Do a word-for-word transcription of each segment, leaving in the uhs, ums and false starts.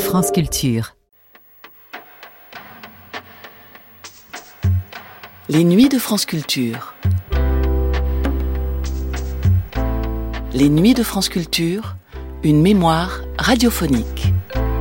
France Culture. Les nuits de France Culture. Les nuits de France Culture, une mémoire radiophonique.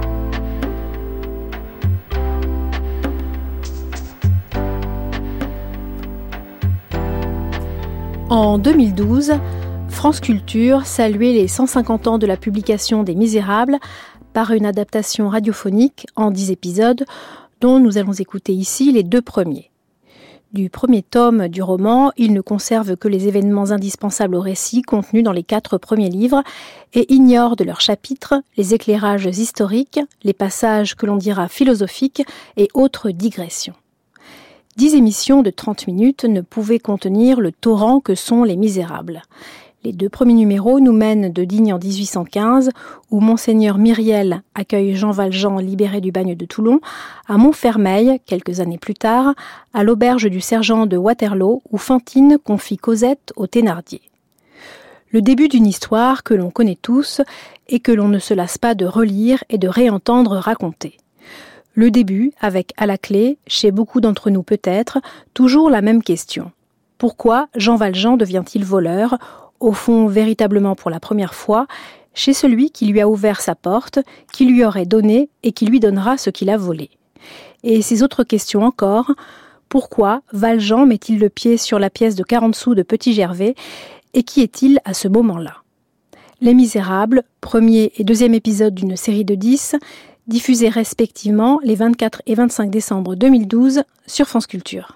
En deux mille douze, France Culture saluait les cent cinquante ans de la publication des Misérables par une adaptation radiophonique en dix épisodes, dont nous allons écouter ici les deux premiers. Du premier tome du roman, il ne conserve que les événements indispensables au récit contenus dans les quatre premiers livres et ignore de leurs chapitres les éclairages historiques, les passages que l'on dira philosophiques et autres digressions. Dix émissions de trente minutes ne pouvaient contenir le torrent que sont les Misérables. Les deux premiers numéros nous mènent de Digne en dix-huit cent quinze, où Monseigneur Myriel accueille Jean Valjean libéré du bagne de Toulon, à Montfermeil, quelques années plus tard, à l'auberge du sergent de Waterloo, où Fantine confie Cosette aux Thénardier. Le début d'une histoire que l'on connaît tous et que l'on ne se lasse pas de relire et de réentendre raconter. Le début avec, à la clé, chez beaucoup d'entre nous peut-être, toujours la même question. Pourquoi Jean Valjean devient-il voleur ? Au fond, véritablement pour la première fois, chez celui qui lui a ouvert sa porte, qui lui aurait donné et qui lui donnera ce qu'il a volé. Et ces autres questions encore, pourquoi Valjean met-il le pied sur la pièce de quarante sous de Petit Gervais, et qui est-il à ce moment-là ? Les Misérables, premier et deuxième épisode d'une série de dix, diffusés respectivement les vingt-quatre et vingt-cinq décembre deux mille douze sur France Culture.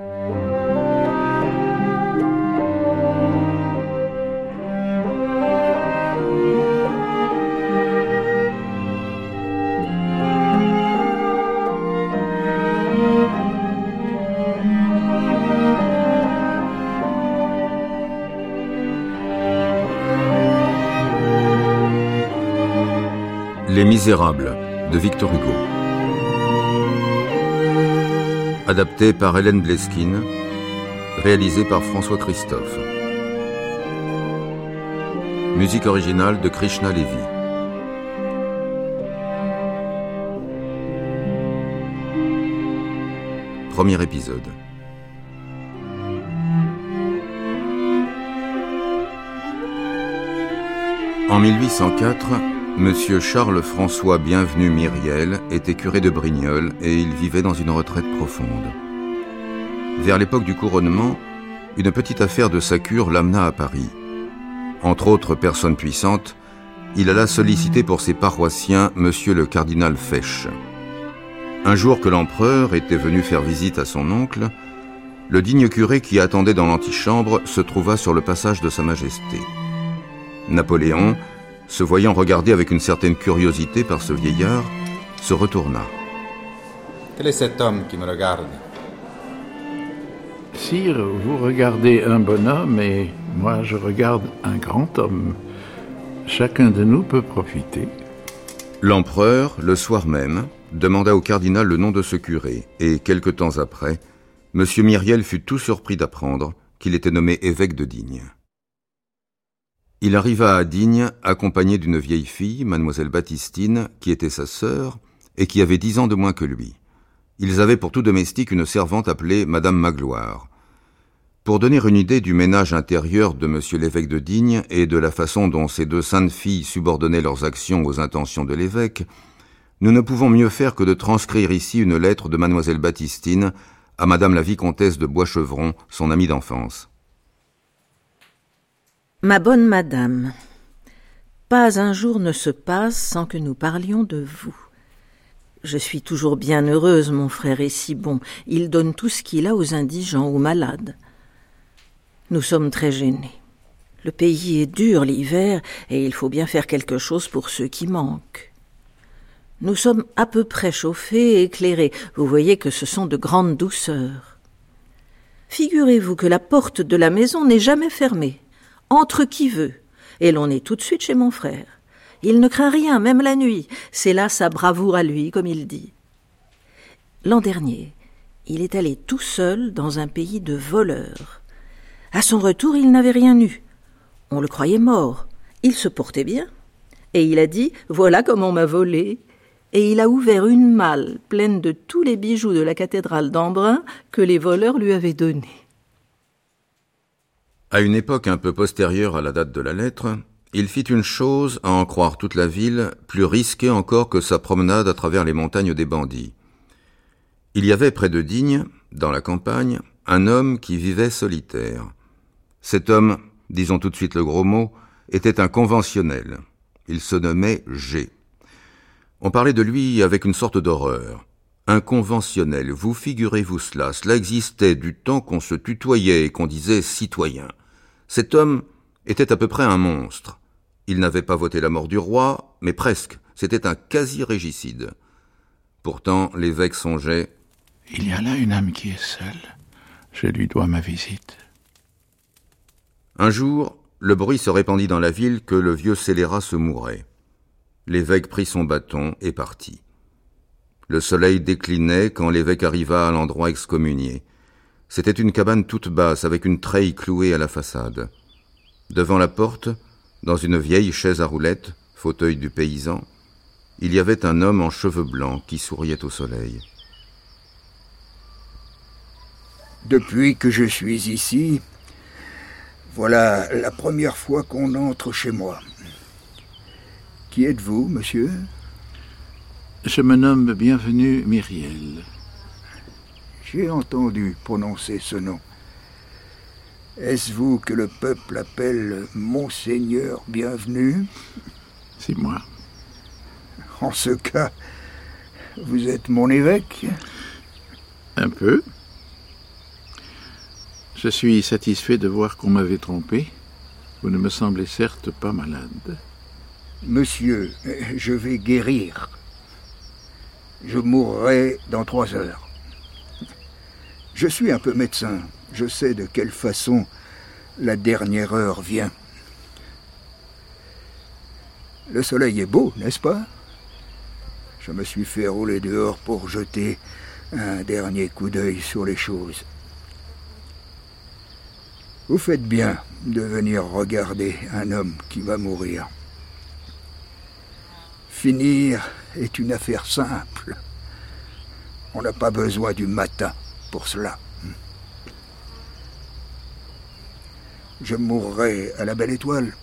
Les Misérables de Victor Hugo. Adapté par Hélène Bleskine, réalisé par François Christophe. Musique originale de Krishna Levi. Premier épisode. En mille huit cent quatre, Monsieur Charles-François Bienvenu Myriel était curé de Brignoles et il vivait dans une retraite profonde. Vers l'époque du couronnement, une petite affaire de sa cure l'amena à Paris. Entre autres personnes puissantes, il alla solliciter pour ses paroissiens Monsieur le cardinal Fesch. Un jour que l'empereur était venu faire visite à son oncle, le digne curé qui attendait dans l'antichambre se trouva sur le passage de Sa Majesté. Napoléon, se voyant regarder avec une certaine curiosité par ce vieillard, se retourna. Quel est cet homme qui me regarde ? Sire, vous regardez un bonhomme et moi je regarde un grand homme. Chacun de nous peut profiter. L'empereur, le soir même, demanda au cardinal le nom de ce curé et, quelque temps après, M. Myriel fut tout surpris d'apprendre qu'il était nommé évêque de Digne. Il arriva à Digne accompagné d'une vieille fille, mademoiselle Baptistine, qui était sa sœur et qui avait dix ans de moins que lui. Ils avaient pour tout domestique une servante appelée madame Magloire. Pour donner une idée du ménage intérieur de monsieur l'évêque de Digne et de la façon dont ces deux saintes filles subordonnaient leurs actions aux intentions de l'évêque, nous ne pouvons mieux faire que de transcrire ici une lettre de mademoiselle Baptistine à madame la vicomtesse de Boischevron, son amie d'enfance. Ma bonne madame, pas un jour ne se passe sans que nous parlions de vous. Je suis toujours bien heureuse, mon frère est si bon, il donne tout ce qu'il a aux indigents, aux malades. Nous sommes très gênés. Le pays est dur l'hiver et il faut bien faire quelque chose pour ceux qui manquent. Nous sommes à peu près chauffés et éclairés, vous voyez que ce sont de grandes douceurs. Figurez-vous que la porte de la maison n'est jamais fermée. Entre qui veut, et l'on est tout de suite chez mon frère. Il ne craint rien, même la nuit. C'est là sa bravoure à lui, comme il dit. L'an dernier, il est allé tout seul dans un pays de voleurs. À son retour, il n'avait rien eu. On le croyait mort. Il se portait bien. Et il a dit « Voilà comment on m'a volé ». et il a ouvert une malle pleine de tous les bijoux de la cathédrale d'Embrun que les voleurs lui avaient donnés. À une époque un peu postérieure à la date de la lettre, il fit une chose, à en croire toute la ville, plus risquée encore que sa promenade à travers les montagnes des bandits. Il y avait près de Digne, dans la campagne, un homme qui vivait solitaire. Cet homme, disons tout de suite le gros mot, était un conventionnel. Il se nommait G. On parlait de lui avec une sorte d'horreur. Un conventionnel, vous figurez-vous cela, cela existait du temps qu'on se tutoyait et qu'on disait citoyen. Cet homme était à peu près un monstre. Il n'avait pas voté la mort du roi, mais presque, c'était un quasi-régicide. Pourtant, l'évêque songeait « Il y a là une âme qui est seule, je lui dois ma visite. » Un jour, le bruit se répandit dans la ville que le vieux scélérat se mourait. L'évêque prit son bâton et partit. Le soleil déclinait quand l'évêque arriva à l'endroit excommunié. C'était une cabane toute basse avec une treille clouée à la façade. Devant la porte, dans une vieille chaise à roulettes, fauteuil du paysan, il y avait un homme en cheveux blancs qui souriait au soleil. Depuis que je suis ici, voilà la première fois qu'on entre chez moi. Qui êtes-vous, monsieur ? Je me nomme Bienvenu Myriel. J'ai entendu prononcer ce nom. Est-ce vous que le peuple appelle Monseigneur Bienvenu ? C'est moi. En ce cas, vous êtes mon évêque ? Un peu. Je suis satisfait de voir qu'on m'avait trompé. Vous ne me semblez certes pas malade. Monsieur, je vais guérir. Je mourrai dans trois heures. Je suis un peu médecin. Je sais de quelle façon la dernière heure vient. Le soleil est beau, n'est-ce pas ? Je me suis fait rouler dehors pour jeter un dernier coup d'œil sur les choses. Vous faites bien de venir regarder un homme qui va mourir. Finir est une affaire simple. On n'a pas besoin du matin pour cela. Je mourrai à la Belle Étoile.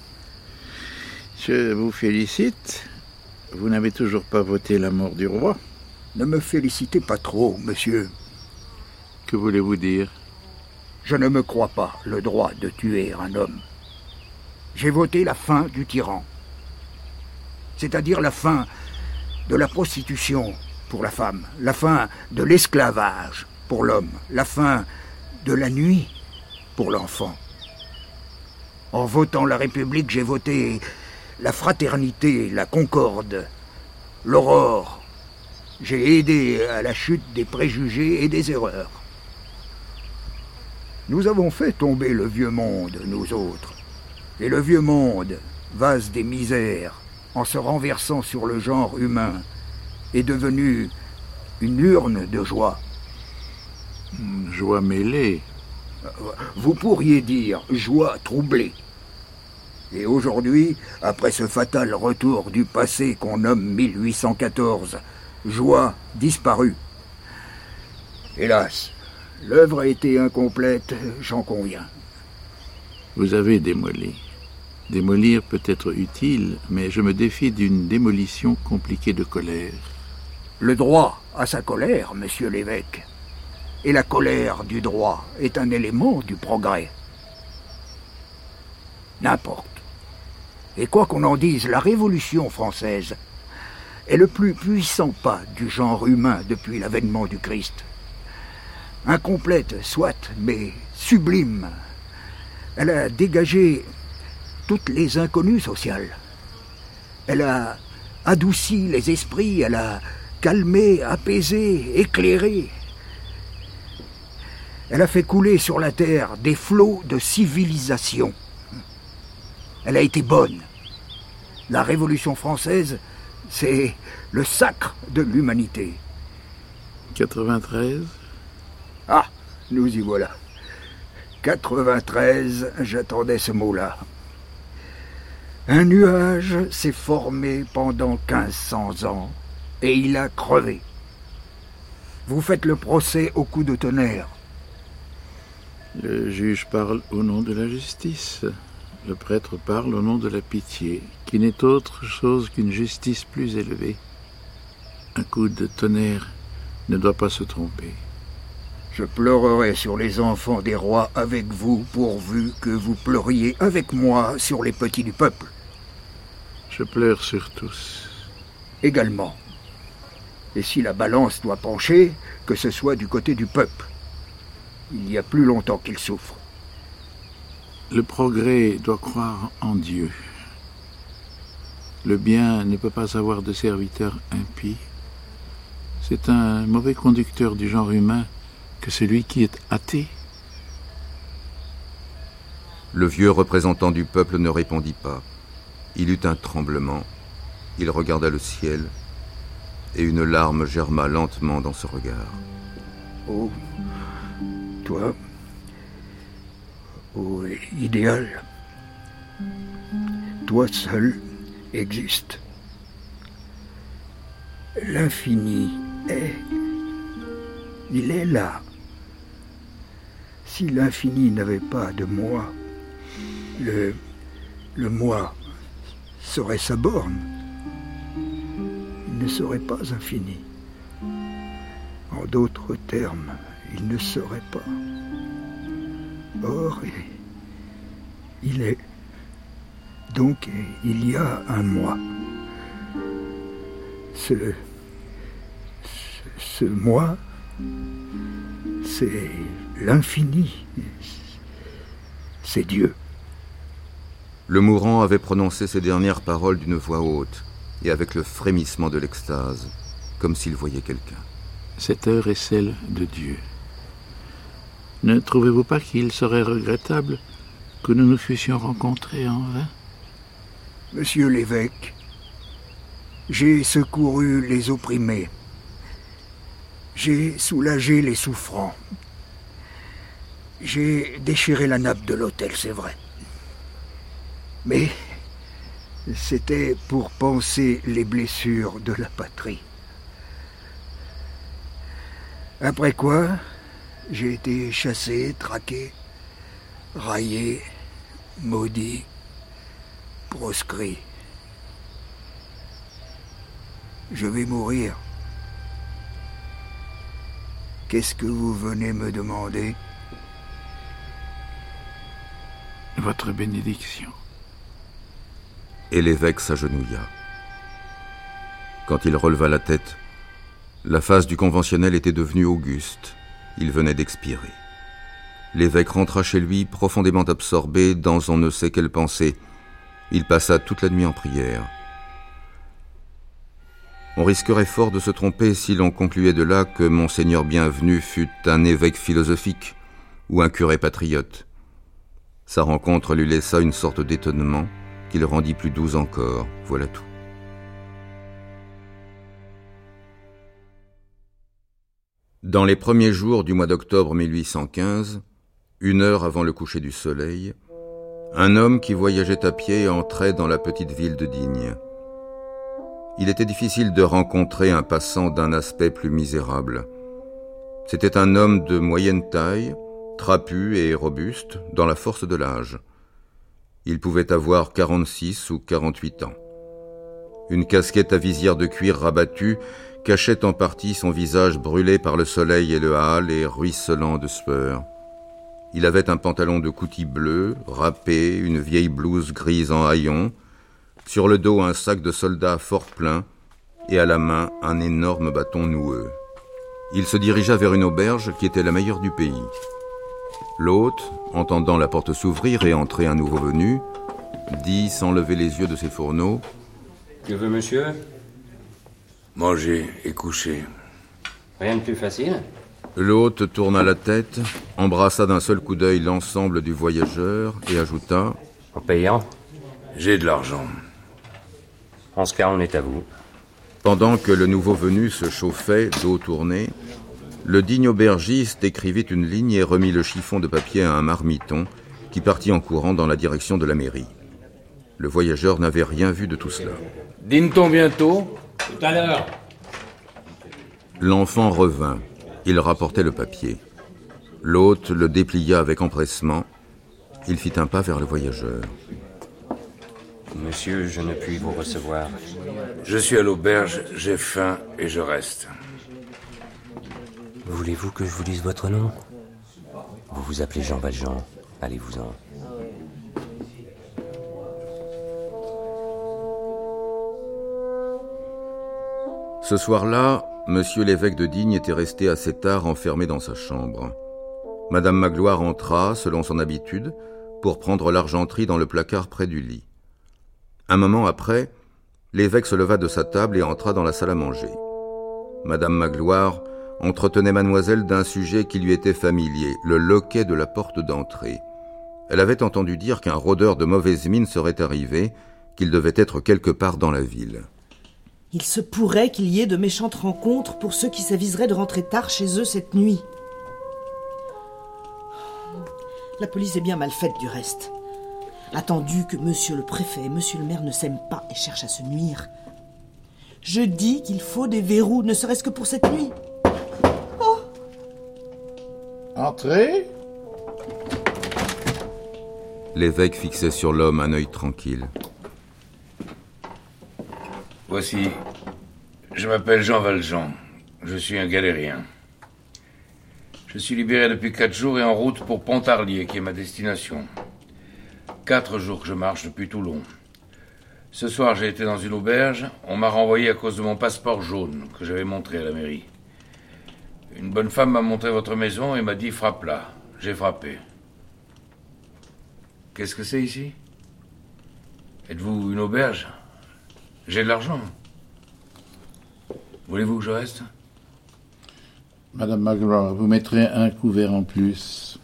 Je vous félicite. Vous n'avez toujours pas voté la mort du roi. Ne me félicitez pas trop, monsieur. Que voulez-vous dire ? Je ne me crois pas le droit de tuer un homme. J'ai voté la fin du tyran. C'est-à-dire la fin de la prostitution pour la femme, la fin de l'esclavage pour l'homme, la fin de la nuit pour l'enfant. En votant la République, j'ai voté la fraternité, la concorde, l'aurore. J'ai aidé à la chute des préjugés et des erreurs. Nous avons fait tomber le vieux monde, nous autres. Et le vieux monde, vase des misères, en se renversant sur le genre humain, est devenu une urne de joie. Joie mêlée. Vous pourriez dire joie troublée. Et aujourd'hui, après ce fatal retour du passé qu'on nomme mille huit cent quatorze, joie disparue. Hélas, l'œuvre a été incomplète, j'en conviens. Vous avez démoli. Démolir peut être utile, mais je me défie d'une démolition compliquée de colère. Le droit a sa colère, monsieur l'évêque. Et la colère du droit est un élément du progrès. N'importe. Et quoi qu'on en dise, la Révolution française est le plus puissant pas du genre humain depuis l'avènement du Christ. Incomplète, soit, mais sublime. Elle a dégagé toutes les inconnues sociales. Elle a adouci les esprits, elle a calmé, apaisé, éclairé. Elle a fait couler sur la terre des flots de civilisation. Elle a été bonne. La Révolution française, c'est le sacre de l'humanité. quatre-vingt-treize Ah, nous y voilà. quatre-vingt-treize, j'attendais ce mot-là. Un nuage s'est formé pendant quinze cents ans et il a crevé. Vous faites le procès au coup de tonnerre. Le juge parle au nom de la justice. Le prêtre parle au nom de la pitié, qui n'est autre chose qu'une justice plus élevée. Un coup de tonnerre ne doit pas se tromper. Je pleurerai sur les enfants des rois avec vous, pourvu que vous pleuriez avec moi sur les petits du peuple. Je pleure sur tous. Également. Et si la balance doit pencher, que ce soit du côté du peuple. Il y a plus longtemps qu'il souffre. Le progrès doit croire en Dieu. Le bien ne peut pas avoir de serviteur impie. C'est un mauvais conducteur du genre humain que celui qui est athée. Le vieux représentant du peuple ne répondit pas. Il eut un tremblement. Il regarda le ciel, et une larme germa lentement dans ce regard. Oh, toi, oh, idéal, toi seul existe. L'infini est, il est là. Si l'infini n'avait pas de moi, le, le moi serait sa borne. Il ne serait pas infini. En d'autres termes, il ne serait pas. Or, il est. Donc, il y a un moi. Ce, ce, ce moi, c'est l'infini. C'est Dieu. Le mourant avait prononcé ces dernières paroles d'une voix haute et avec le frémissement de l'extase, comme s'il voyait quelqu'un. Cette heure est celle de Dieu. Ne trouvez-vous pas qu'il serait regrettable que nous nous fussions rencontrés en vain? Monsieur l'évêque, j'ai secouru les opprimés. J'ai soulagé les souffrants. J'ai déchiré la nappe de l'autel, c'est vrai. Mais c'était pour panser les blessures de la patrie. Après quoi, j'ai été chassé, traqué, raillé, maudit, proscrit. Je vais mourir. Qu'est-ce que vous venez me demander? Votre bénédiction. Et l'évêque s'agenouilla. Quand il releva la tête, la face du conventionnel était devenue auguste. Il venait d'expirer. L'évêque rentra chez lui, profondément absorbé dans on ne sait quelle pensée. Il passa toute la nuit en prière. On risquerait fort de se tromper si l'on concluait de là que Monseigneur Bienvenu fut un évêque philosophique ou un curé patriote. Sa rencontre lui laissa une sorte d'étonnement qui le rendit plus doux encore, voilà tout. Dans les premiers jours du mois d'octobre mille huit cent quinze, une heure avant le coucher du soleil, un homme qui voyageait à pied entrait dans la petite ville de Digne. Il était difficile de rencontrer un passant d'un aspect plus misérable. C'était un homme de moyenne taille, trapu et robuste, dans la force de l'âge. Il pouvait avoir quarante-six ou quarante-huit ans. Une casquette à visière de cuir rabattue cachait en partie son visage brûlé par le soleil et le hâle et ruisselant de sueur. Il avait un pantalon de coutil bleu, râpé, une vieille blouse grise en haillons, sur le dos un sac de soldat fort plein et à la main un énorme bâton noueux. Il se dirigea vers une auberge qui était la meilleure du pays. L'hôte, entendant la porte s'ouvrir et entrer un nouveau venu, dit sans lever les yeux de ses fourneaux: « Que veut monsieur ? Manger et coucher. Rien de plus facile. » L'hôte tourna la tête, embrassa d'un seul coup d'œil l'ensemble du voyageur et ajouta: « En payant ? J'ai de l'argent. » En ce cas, on est à vous. Pendant que le nouveau venu se chauffait, dos tourné, le digne aubergiste écrivit une ligne et remit le chiffon de papier à un marmiton qui partit en courant dans la direction de la mairie. Le voyageur n'avait rien vu de tout cela. Dîne-t-on bientôt ? Tout à l'heure. L'enfant revint. Il rapportait le papier. L'hôte le déplia avec empressement. Il fit un pas vers le voyageur. Monsieur, je ne puis vous recevoir. Je suis à l'auberge, j'ai faim et je reste. Voulez-vous que je vous dise votre nom? Vous vous appelez Jean Valjean. Allez-vous-en. Ce soir-là, monsieur l'évêque de Digne était resté assez tard enfermé dans sa chambre. Madame Magloire entra, selon son habitude, pour prendre l'argenterie dans le placard près du lit. Un moment après, l'évêque se leva de sa table et entra dans la salle à manger. Madame Magloire entretenait mademoiselle d'un sujet qui lui était familier, le loquet de la porte d'entrée. Elle avait entendu dire qu'un rôdeur de mauvaise mine serait arrivé, qu'il devait être quelque part dans la ville. Il se pourrait qu'il y ait de méchantes rencontres pour ceux qui s'aviseraient de rentrer tard chez eux cette nuit. La police est bien mal faite du reste. Attendu que monsieur le préfet et monsieur le maire ne s'aiment pas et cherchent à se nuire. Je dis qu'il faut des verrous, ne serait-ce que pour cette nuit. Oh! Entrez. L'évêque fixait sur l'homme un œil tranquille. Voici, je m'appelle Jean Valjean. Je suis un galérien. Je suis libéré depuis quatre jours et en route pour Pontarlier, qui est ma destination. Quatre jours que je marche depuis Toulon. Ce soir, j'ai été dans une auberge. On m'a renvoyé à cause de mon passeport jaune que j'avais montré à la mairie. Une bonne femme m'a montré votre maison et m'a dit « frappe là ». J'ai frappé. Qu'est-ce que c'est ici? Êtes-vous une auberge? J'ai de l'argent. Voulez-vous que je reste? Madame Magloire, vous mettrez un couvert en plus.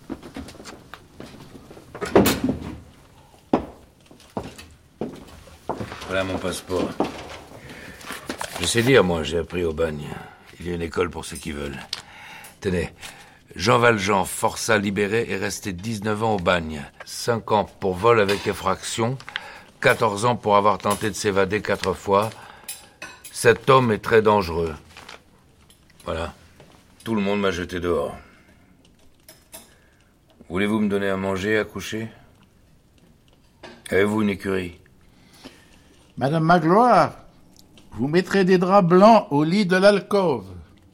Voilà mon passeport. Je sais lire, moi, j'ai appris au bagne. Il y a une école pour ceux qui veulent. Tenez, Jean Valjean, forçat libéré, est resté dix-neuf ans au bagne. cinq ans pour vol avec effraction, quatorze ans pour avoir tenté de s'évader quatre fois. Cet homme est très dangereux. Voilà. Tout le monde m'a jeté dehors. Voulez-vous me donner à manger, à coucher? Avez-vous une écurie? Madame Magloire, vous mettrez des draps blancs au lit de l'alcôve.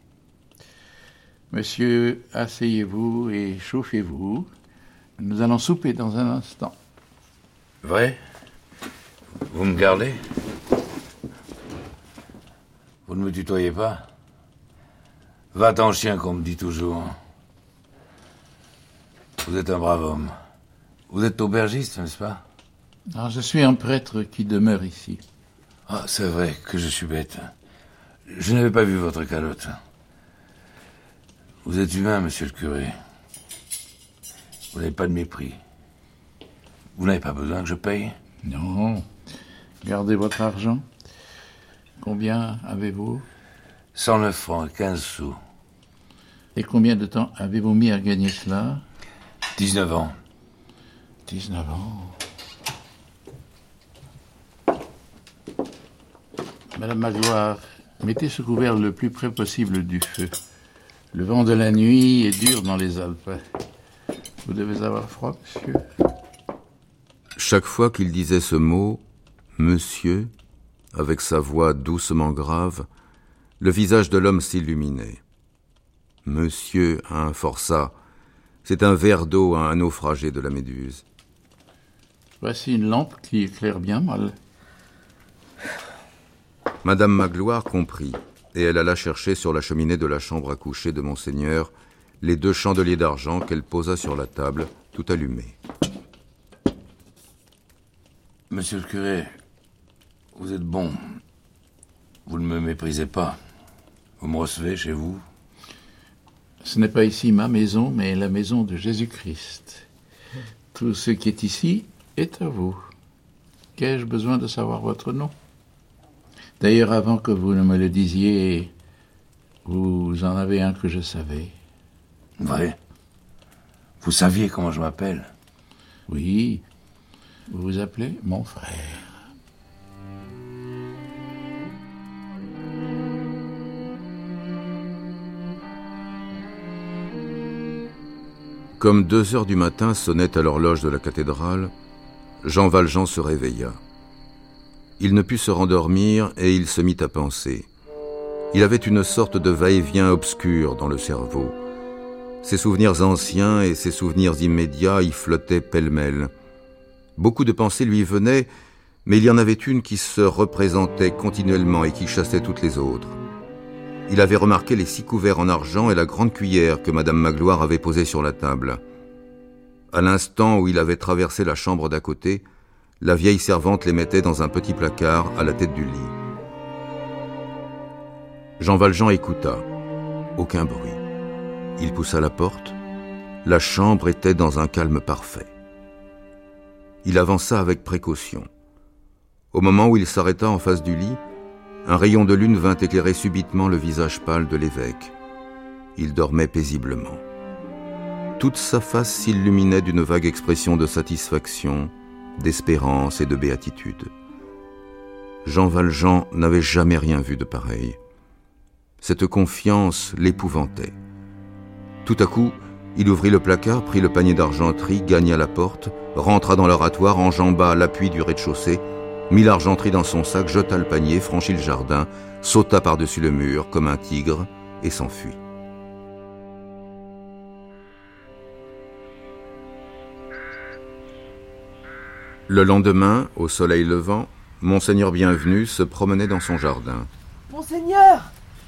Monsieur, asseyez-vous et chauffez-vous. Nous allons souper dans un instant. Vrai? Vous me gardez? Vous ne me tutoyez pas? Va-t'en chien, qu'on me dit toujours. Vous êtes un brave homme. Vous êtes aubergiste, n'est-ce pas? Non, je suis un prêtre qui demeure ici. Ah, c'est vrai que je suis bête. Je n'avais pas vu votre calotte. Vous êtes humain, monsieur le curé. Vous n'avez pas de mépris. Vous n'avez pas besoin que je paye? Non. Gardez votre argent. Combien avez-vous? cent neuf francs et quinze sous. Et combien de temps avez-vous mis à gagner cela? dix-neuf ans. dix-neuf ans. Madame Magloire, mettez ce couvert le plus près possible du feu. Le vent de la nuit est dur dans les Alpes. Vous devez avoir froid, monsieur. Chaque fois qu'il disait ce mot, « monsieur », avec sa voix doucement grave, le visage de l'homme s'illuminait. Monsieur, un forçat, c'est un verre d'eau à un naufragé de la Méduse. Voici une lampe qui éclaire bien mal. Madame Magloire comprit, et elle alla chercher sur la cheminée de la chambre à coucher de Monseigneur les deux chandeliers d'argent qu'elle posa sur la table, tout allumés. Monsieur le curé, vous êtes bon. Vous ne me méprisez pas. Vous me recevez chez vous? Ce n'est pas ici ma maison, mais la maison de Jésus-Christ. Tout ce qui est ici est à vous. Qu'ai-je besoin de savoir votre nom? D'ailleurs, avant que vous ne me le disiez, vous en avez un que je savais. Vrai? Vous saviez comment je m'appelle? Oui. Vous vous appelez mon frère. Comme deux heures du matin sonnaient à l'horloge de la cathédrale, Jean Valjean se réveilla. Il ne put se rendormir et il se mit à penser. Il avait une sorte de va-et-vient obscur dans le cerveau. Ses souvenirs anciens et ses souvenirs immédiats y flottaient pêle-mêle. Beaucoup de pensées lui venaient, mais il y en avait une qui se représentait continuellement et qui chassait toutes les autres. Il avait remarqué les six couverts en argent et la grande cuillère que Madame Magloire avait posée sur la table. À l'instant où il avait traversé la chambre d'à côté, la vieille servante les mettait dans un petit placard à la tête du lit. Jean Valjean écouta. Aucun bruit. Il poussa la porte. La chambre était dans un calme parfait. Il avança avec précaution. Au moment où il s'arrêta en face du lit, un rayon de lune vint éclairer subitement le visage pâle de l'évêque. Il dormait paisiblement. Toute sa face s'illuminait d'une vague expression de satisfaction, d'espérance et de béatitude. Jean Valjean n'avait jamais rien vu de pareil. Cette confiance l'épouvantait. Tout à coup, il ouvrit le placard, prit le panier d'argenterie, gagna la porte, rentra dans l'oratoire, enjamba l'appui du rez-de-chaussée, mit l'argenterie dans son sac, jeta le panier, franchit le jardin, sauta par-dessus le mur comme un tigre et s'enfuit. Le lendemain, au soleil levant, Monseigneur Bienvenu se promenait dans son jardin. Monseigneur!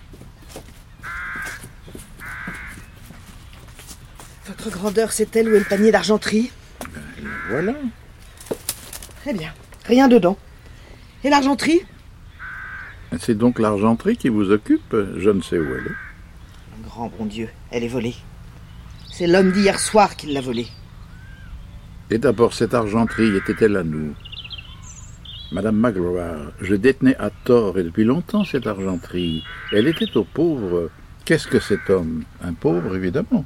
Votre grandeur sait-elle où est le panier d'argenterie? Ben, voilà. Très bien. Rien dedans. Et l'argenterie? C'est donc l'argenterie qui vous occupe? Je ne sais où elle est. Grand bon Dieu, elle est volée. C'est l'homme d'hier soir qui l'a volée. Et d'abord, cette argenterie était-elle à nous? Madame Magloire, je détenais à tort et depuis longtemps cette argenterie. Elle était aux pauvres. Qu'est-ce que cet homme? Un pauvre, évidemment.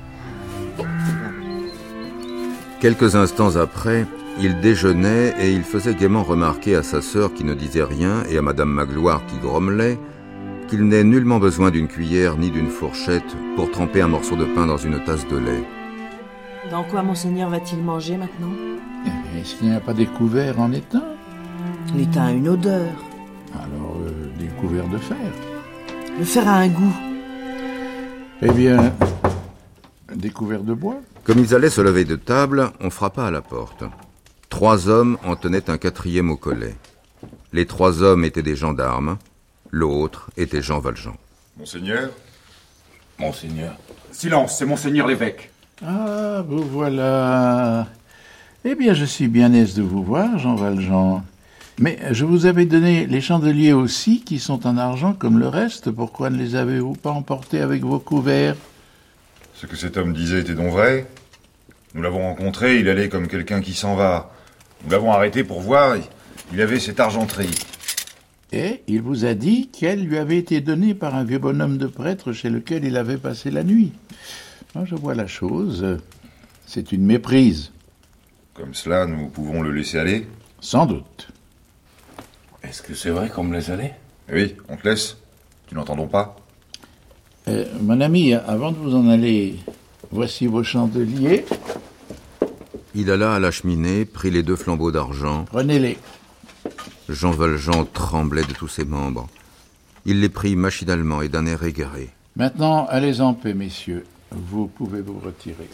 Quelques instants après, il déjeunait et il faisait gaiement remarquer à sa sœur qui ne disait rien et à Madame Magloire qui grommelait qu'il n'est nullement besoin d'une cuillère ni d'une fourchette pour tremper un morceau de pain dans une tasse de lait. Dans quoi Monseigneur va-t-il manger maintenant? Est-ce qu'il n'y a pas des couverts en étain? L'étain a une odeur. Alors, euh, des couverts de fer. Le fer a un goût. Eh bien, des couverts de bois. Comme ils allaient se lever de table, on frappa à la porte. Trois hommes en tenaient un quatrième au collet. Les trois hommes étaient des gendarmes, l'autre était Jean Valjean. Monseigneur? Monseigneur. Silence, c'est Monseigneur l'évêque. Ah, vous voilà. Eh bien, je suis bien aise de vous voir, Jean Valjean. Mais je vous avais donné les chandeliers aussi, qui sont en argent comme le reste. Pourquoi ne les avez-vous pas emportés avec vos couverts? Ce que cet homme disait était donc vrai. Nous l'avons rencontré, il allait comme quelqu'un qui s'en va. Nous l'avons arrêté pour voir, il avait cette argenterie. Et il vous a dit qu'elle lui avait été donnée par un vieux bonhomme de prêtre chez lequel il avait passé la nuit. Moi, je vois la chose. C'est une méprise. Comme cela, nous pouvons le laisser aller? Sans doute. Est-ce que c'est vrai qu'on me laisse aller? Oui, on te laisse. Tu n'entendons pas? Euh, mon ami, avant de vous en aller, voici vos chandeliers. Il alla à la cheminée, prit les deux flambeaux d'argent. Prenez-les. Jean Valjean tremblait de tous ses membres. Il les prit machinalement et d'un air égaré. Maintenant, allez en paix, messieurs. Vous pouvez vous retirer.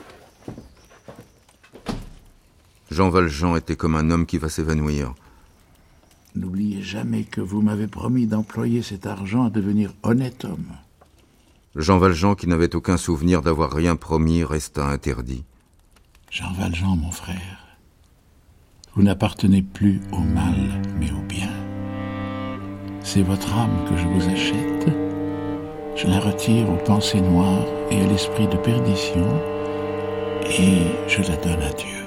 Jean Valjean était comme un homme qui va s'évanouir. N'oubliez jamais que vous m'avez promis d'employer cet argent à devenir honnête homme. Jean Valjean, qui n'avait aucun souvenir d'avoir rien promis, resta interdit. Jean Valjean, mon frère, vous n'appartenez plus au mal, mais au bien. C'est votre âme que je vous achète. Je la retire aux pensées noires et à l'esprit de perdition, et je la donne à Dieu.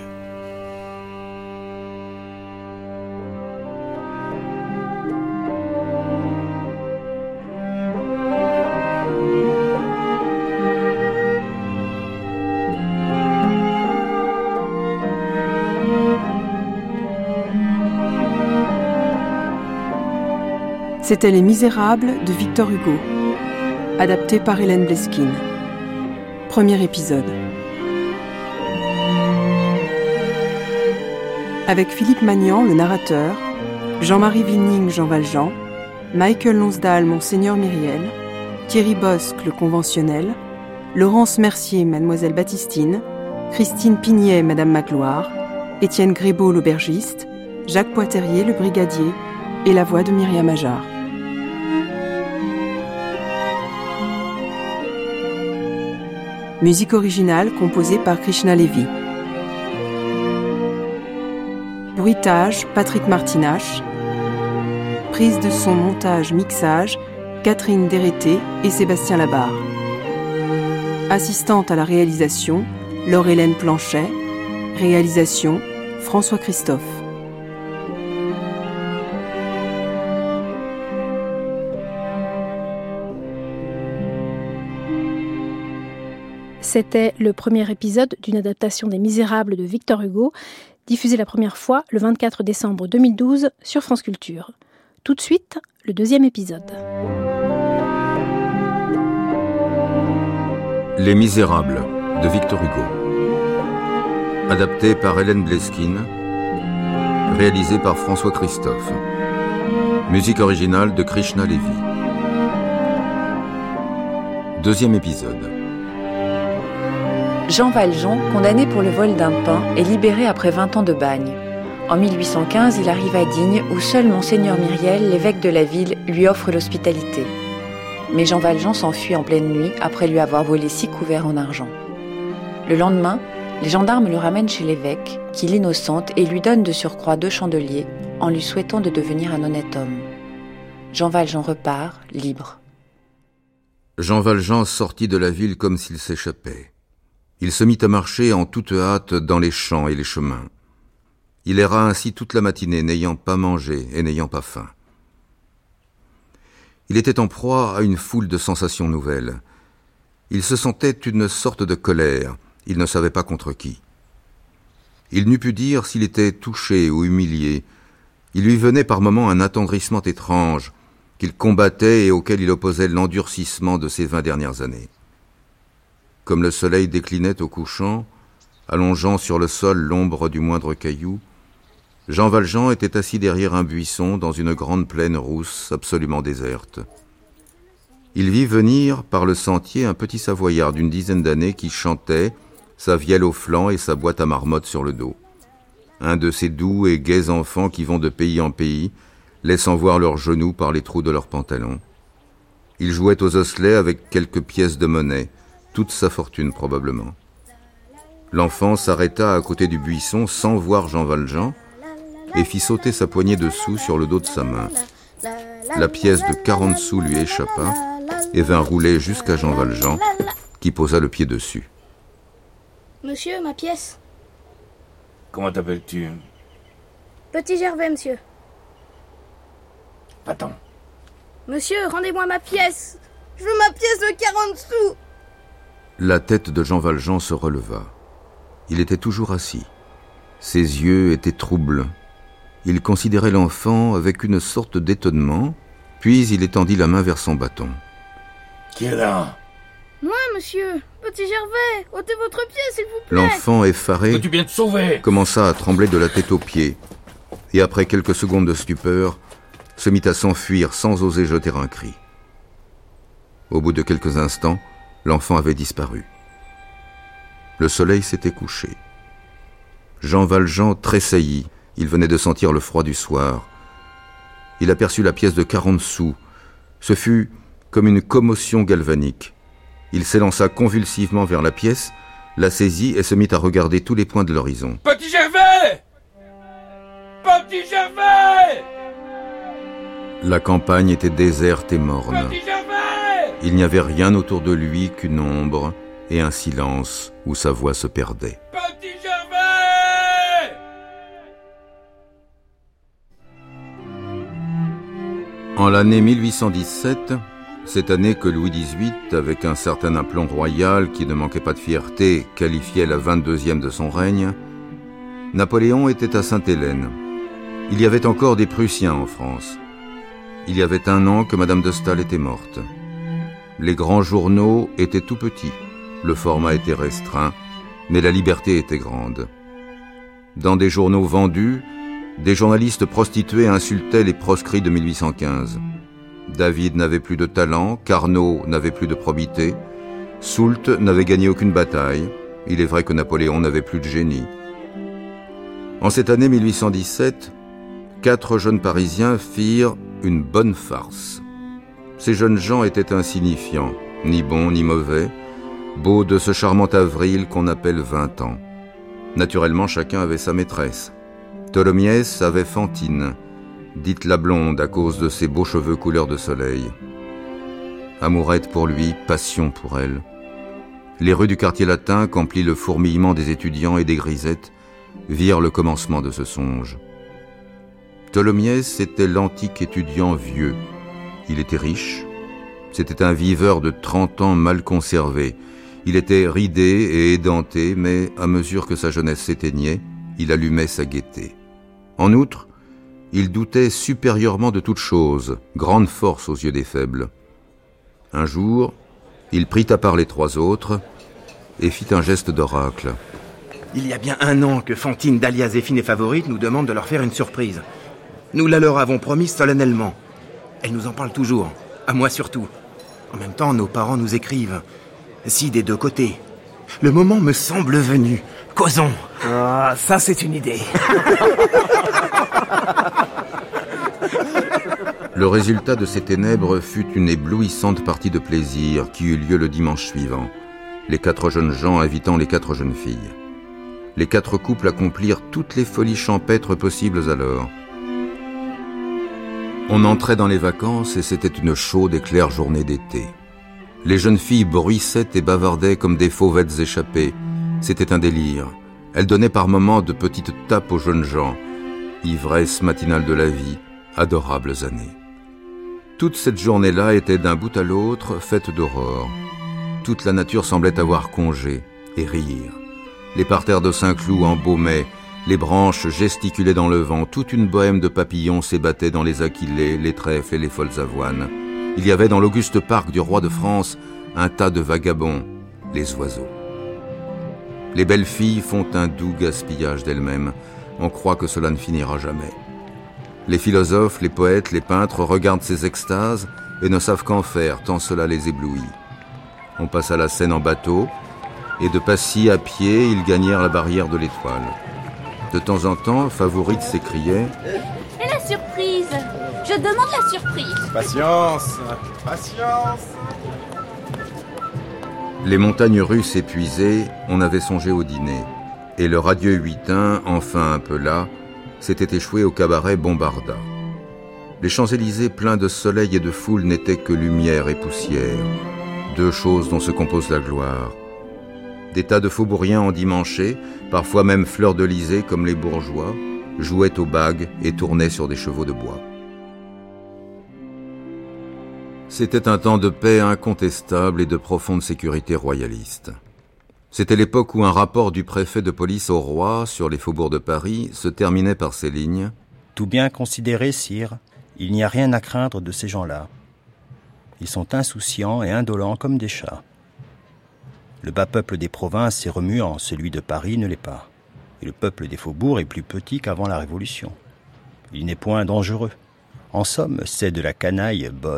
C'était Les Misérables de Victor Hugo, adapté par Hélène Bleskine. Premier épisode. avec Philippe Magnan, le narrateur, Jean-Marie Vining, Jean Valjean, Michael Lonsdal, Monseigneur Myriel, Thierry Bosc, le conventionnel, Laurence Mercier, Mademoiselle Baptistine, Christine Pignet, Madame Magloire, Étienne Grébeau, l'aubergiste, Jacques Poiterier, le brigadier, et la voix de Myriam Ajar. Musique originale composée par Krishna Levy. Bruitage, Patrick Martinache. Prise de son, montage, mixage, Catherine Dérété et Sébastien Labarre. Assistante à la réalisation, Laure-Hélène Planchet. Réalisation, François Christophe. C'était le premier épisode d'une adaptation des Misérables de Victor Hugo, diffusée la première fois le vingt-quatre décembre deux mille douze sur France Culture. Tout de suite, le deuxième épisode. Les Misérables de Victor Hugo. Adapté par Hélène Bleskine. Réalisé par François Christophe. Musique originale de Krishna Levy. Deuxième épisode. Jean Valjean, condamné pour le vol d'un pain, est libéré après vingt ans de bagne. En mille huit cent quinze, il arrive à Digne, où seul Monseigneur Myriel, l'évêque de la ville, lui offre l'hospitalité. Mais Jean Valjean s'enfuit en pleine nuit après lui avoir volé six couverts en argent. Le lendemain, les gendarmes le ramènent chez l'évêque, qui l'innocente et lui donne de surcroît deux chandeliers, en lui souhaitant de devenir un honnête homme. Jean Valjean repart, libre. Jean Valjean sortit de la ville comme s'il s'échappait. Il se mit à marcher en toute hâte dans les champs et les chemins. Il erra ainsi toute la matinée, n'ayant pas mangé et n'ayant pas faim. Il était en proie à une foule de sensations nouvelles. Il se sentait une sorte de colère, il ne savait pas contre qui. Il n'eût pu dire s'il était touché ou humilié. Il lui venait par moments un attendrissement étrange, qu'il combattait et auquel il opposait l'endurcissement de ces vingt dernières années. Comme le soleil déclinait au couchant, allongeant sur le sol l'ombre du moindre caillou, Jean Valjean était assis derrière un buisson dans une grande plaine rousse absolument déserte. Il vit venir par le sentier un petit Savoyard d'une dizaine d'années qui chantait, sa vielle au flanc et sa boîte à marmotte sur le dos. Un de ces doux et gais enfants qui vont de pays en pays, laissant voir leurs genoux par les trous de leurs pantalons. Il jouait aux osselets avec quelques pièces de monnaie, toute sa fortune probablement. L'enfant s'arrêta à côté du buisson sans voir Jean Valjean et fit sauter sa poignée de sous sur le dos de sa main. La pièce de quarante sous lui échappa et vint rouler jusqu'à Jean Valjean, qui posa le pied dessus. Monsieur, ma pièce. Comment t'appelles-tu? Petit Gervais, monsieur. Attends. Monsieur, rendez-moi ma pièce. Je veux ma pièce de quarante sous. La tête de Jean Valjean se releva. Il était toujours assis. Ses yeux étaient troubles. Il considérait l'enfant avec une sorte d'étonnement, puis il étendit la main vers son bâton. Qui est là? Moi, monsieur. Petit Gervais, ôtez votre pied, s'il vous plaît. L'enfant effaré Peux-tu bien te sauver? Commença à trembler de la tête aux pieds, et après quelques secondes de stupeur, se mit à s'enfuir sans oser jeter un cri. Au bout de quelques instants, l'enfant avait disparu. Le soleil s'était couché. Jean Valjean tressaillit. Il venait de sentir le froid du soir. Il aperçut la pièce de quarante sous. Ce fut comme une commotion galvanique. Il s'élança convulsivement vers la pièce, la saisit et se mit à regarder tous les points de l'horizon. Petit Gervais! Petit Gervais! La campagne était déserte et morne. Petit Gervais! Il n'y avait rien autour de lui qu'une ombre et un silence où sa voix se perdait. Petit Gervais! En l'année mille huit cent dix-sept, cette année que Louis dix-huit, avec un certain aplomb royal qui ne manquait pas de fierté, qualifiait la vingt-deuxième de son règne, Napoléon était à Sainte-Hélène. Il y avait encore des Prussiens en France. Il y avait un an que Madame de Staël était morte. Les grands journaux étaient tout petits, le format était restreint, mais la liberté était grande. Dans des journaux vendus, des journalistes prostitués insultaient les proscrits de mille huit cent quinze. David n'avait plus de talent, Carnot n'avait plus de probité, Soult n'avait gagné aucune bataille. Il est vrai que Napoléon n'avait plus de génie. En cette année mille huit cent dix-sept, quatre jeunes Parisiens firent une bonne farce. Ces jeunes gens étaient insignifiants, ni bons ni mauvais, beaux de ce charmant avril qu'on appelle vingt ans. Naturellement, chacun avait sa maîtresse. Tholomyès avait Fantine, dite la blonde à cause de ses beaux cheveux couleur de soleil. Amourette pour lui, passion pour elle. Les rues du quartier latin, qu'emplit le fourmillement des étudiants et des grisettes, virent le commencement de ce songe. Tholomyès était l'antique étudiant vieux. Il était riche. C'était un viveur de trente ans mal conservé. Il était ridé et édenté, mais à mesure que sa jeunesse s'éteignait, il allumait sa gaieté. En outre, il doutait supérieurement de toute chose, grande force aux yeux des faibles. Un jour, il prit à part les trois autres et fit un geste d'oracle. Il y a bien un an que Fantine, Dahlia, Zéphine et Favorite nous demandent de leur faire une surprise. Nous la leur avons promis solennellement. Elle nous en parle toujours, à moi surtout. En même temps, nos parents nous écrivent. Si des deux côtés. Le moment me semble venu. Causons. Ah, ça c'est une idée. Le résultat de ces ténèbres fut une éblouissante partie de plaisir qui eut lieu le dimanche suivant, les quatre jeunes gens invitant les quatre jeunes filles. Les quatre couples accomplirent toutes les folies champêtres possibles alors. On entrait dans les vacances et c'était une chaude et claire journée d'été. Les jeunes filles bruissaient et bavardaient comme des fauvettes échappées. C'était un délire. Elles donnaient par moments de petites tapes aux jeunes gens. Ivresse matinale de la vie, adorables années. Toute cette journée-là était d'un bout à l'autre faite d'aurore. Toute la nature semblait avoir congé et rire. Les parterres de Saint-Cloud embaumaient, les branches gesticulaient dans le vent, toute une bohème de papillons s'ébattait dans les aquilées, les trèfles et les folles avoines. Il y avait dans l'auguste parc du roi de France un tas de vagabonds, les oiseaux. Les belles filles font un doux gaspillage d'elles-mêmes. On croit que cela ne finira jamais. Les philosophes, les poètes, les peintres regardent ces extases et ne savent qu'en faire, tant cela les éblouit. On passa la Seine en bateau, et de Passy à pied, ils gagnèrent la barrière de l'Étoile. De temps en temps, Favorite s'écriait « Et la surprise? Je demande la surprise !» Patience, patience. Les montagnes russes épuisées, on avait songé au dîner, et le radieux huitain, enfin un peu las, s'était échoué au cabaret Bombarda. Les Champs-Élysées pleins de soleil et de foule n'étaient que lumière et poussière, deux choses dont se compose la gloire. Des tas de faubouriens endimanchés, parfois même fleur-de-lysée comme les bourgeois, jouaient aux bagues et tournaient sur des chevaux de bois. C'était un temps de paix incontestable et de profonde sécurité royaliste. C'était l'époque où un rapport du préfet de police au roi sur les faubourgs de Paris se terminait par ces lignes. « Tout bien considéré, sire, il n'y a rien à craindre de ces gens-là. Ils sont insouciants et indolents comme des chats. Le bas peuple des provinces est remuant, celui de Paris ne l'est pas. Et le peuple des faubourgs est plus petit qu'avant la Révolution. Il n'est point dangereux. En somme, c'est de la canaille bonne. »